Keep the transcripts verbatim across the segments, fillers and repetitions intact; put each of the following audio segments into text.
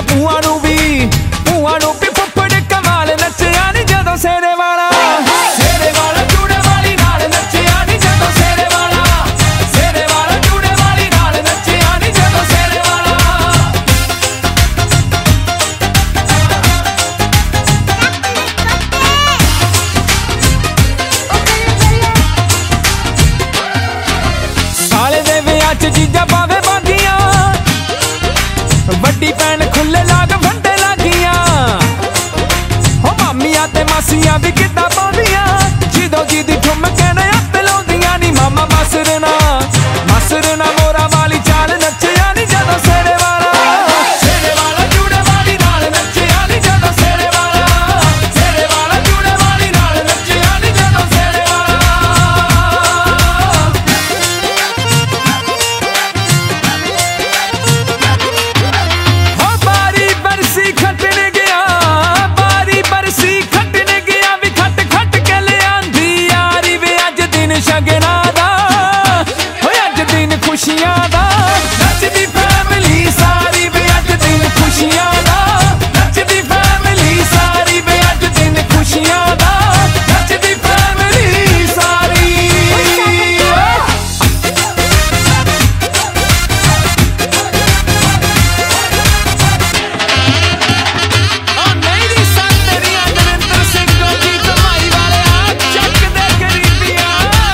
ਭੂਆ ਨੂੰ ਵੀ ਭੂਆ ਨੂੰ ਵੀ ਫੁੱਫੜ ਕਮਾਲ ਨੱਚਿਆ ਨੀ ਜਦੋਂ ਸੇਰੇ ਵਾਲਾ ਸੇਰੇ ਵਾਲਾ ਚੂੜੇ ਵਾਲੀ ਨਾਲ ਨੱਚਿਆ ਨੀ ਜਦੋਂ ਸੇਰੇ ਵਾਲਾ ਸੇਰੇ ਵਾਲਾ ਚੂੜੇ ਵਾਲੀ ਨਾਲ ਨੱਚਿਆ ਨੀ ਜਦੋਂ ਸੇਰੇ ਵਾਲਾ ਸਾਲੇ ਦੇ ਵਿਆਹ ਚ ਜੀਜਾ ਪਾਵੇ ਬਾਗੀਆਂ ਵੱਡੀ ਭੈਣ ਖੁੱਲੇ ਲਾਗ ਫੰਡੇ ਲੱਗੀਆਂ ਹੋ ਮਾਮੀਆਂ ਤੇ ਮਾਸੀਆਂ ਵੀ ਕਿੱਦਾਂ ਪਾਉਂਦੀਆਂ ਜਦੋਂ ਜੀਦੀ ਠੁਮਕੇ ਨੇ ਆਪੇ ਲਾਉਂਦੀਆਂ ਨੀ ਮਾਮਾ ਮਸਰਨਾ ਮਸਰਨਾ ਮੋਰਾ ਵਾਲੀ ਚਾਲ ਨੱਚਿਆ ਨੀ ਜਦੋਂ ਸੇਰੇ ਵਾਲਾ ਸੇਰੇ ਵਾਲਾ ਚੂੜੇ ਵਾਲੀ ਨਾਲ ਨੱਚਿਆ ਨੀ ਜਦੋਂ ਸੇਰੇ ਵਾਲਾ ਸੇਰੇ ਵਾਲਾ ਚੂੜੇ ਵਾਲੀ ਨਾਲ ਨੱਚਿਆ ਨੀ ਜਦੋਂ ਸੇਰੇ ਵਾਲਾ ਹੋ ਬਾਰੀ ਬਰਸੀ ਖੱਟਣ ਗਿਆ ਬਾਰੀ ਬਰਸੀ ਖੱਟਣ ਗਿਆ ਵੀ ਖੱਟ ਖੱਟ ਕੇ ਲਿਆਂਦੀ ਯਾਰੀ ਵੇ ਅੱਜ ਦਿਨ ਸ਼ਗਨਾਂ ਦਾ ਹੋਏ ਅੱਜ ਦਿਨ ਖੁਸ਼ੀਆਂ ਦਾ ਨੱਚਦੀ ਫੈਮਿਲੀ ਸਾਰੀ ਵੇ ਅੱਜ ਦਿਨ ਖੁਸ਼ੀਆਂ ਦਾ ਨੱਚਦੀ ਫੈਮਿਲੀ ਸਾਰੀ ਵੇ ਅੱਜ ਦਿਨ ਖੁਸ਼ੀਆਂ ਦਾ ਨੱਚਦੀ ਫੈਮਿਲੀ ਸਾਰੀ ਓ ਮੇਰੀ ਸੰਤਰੀਆਂ ਦਵਿੰਦਰ ਸਿੰਘ ਗੋਗੀ ਕਮਾਈ ਵਾਲੇ ਆ ਚੱਕ ਦੇ ਗਰੀਬੀਆਂ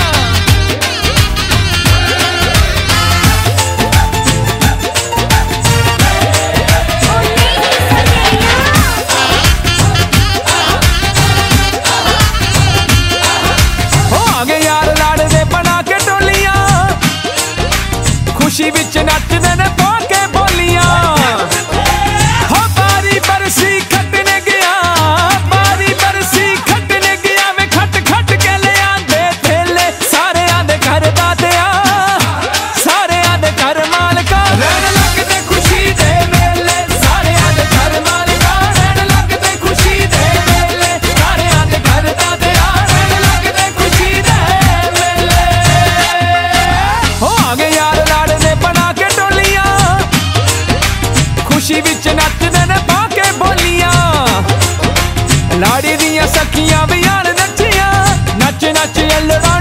ਹੋ ਆ ਗਏ ਯਾਰ ਲਾੜਦੇ ਬਣਾ ਕੇ ਟੋਲੀਆਂ ਖੁਸ਼ੀ ਵਿੱਚ ਨੱਚਦੇ ਨੇ ਪਾ ਕੇ ਬੋਲੀਆਂ ਹੋ ਬਾਰੀ ਬਰਸੀ ਖੱਟਣ ਗਿਆ ਬਾਰੀ ਬਰਸੀ ਖੱਟਣ ਗਿਆ ਵੇ ਖੱਟ ਖੱਟ ਕੇ ਲਿਆਂਦੇ ਥੇਲੇ ਸਾਰਿਆਂ ਦੇ ਘਰ ਦਾਦਿਆ ਸਾਰਿਆਂ ਦੇ ਘਰ ਮਾਲਕਾ ਰਹਿਣ ਲੱਗਦੇ ਖੁਸ਼ੀ ਦੇ ਮੇਲੇ ਸਾਰਿਆਂ ਦੇ ਘਰ ਮਾਲਕਾ ਰਹਿਣ ਲੱਗਦੇ ਖੁਸ਼ੀ ਦੇ ਮੇਲੇ ਸਾਰਿਆਂ ਦੇ ਘਰ ਦਾਦਿਆ ਰਹਿਣ ਲੱਗਦੇ ਖੁਸ਼ੀ ਦੇ ਮੇਲੇ ਹੋ ਆ ਗਏ ਯਾਰ ਲਾੜਦੇ ਬਣਾ ਕੇ ਟੋਲੀਆਂ ਖੁਸ਼ੀ ਵਿੱਚ ਨੱਚਦੇ ਨੇ ਪਾ ਕੇ ਬੋਲੀਆਂ ਲਾੜੀ ਦੀਆਂ ਸਖੀਆਂ ਵੀ ਯਾਰ ਨੱਚੀਆਂ ਨੱਚ ਨੱਚ ਅਲੜਾ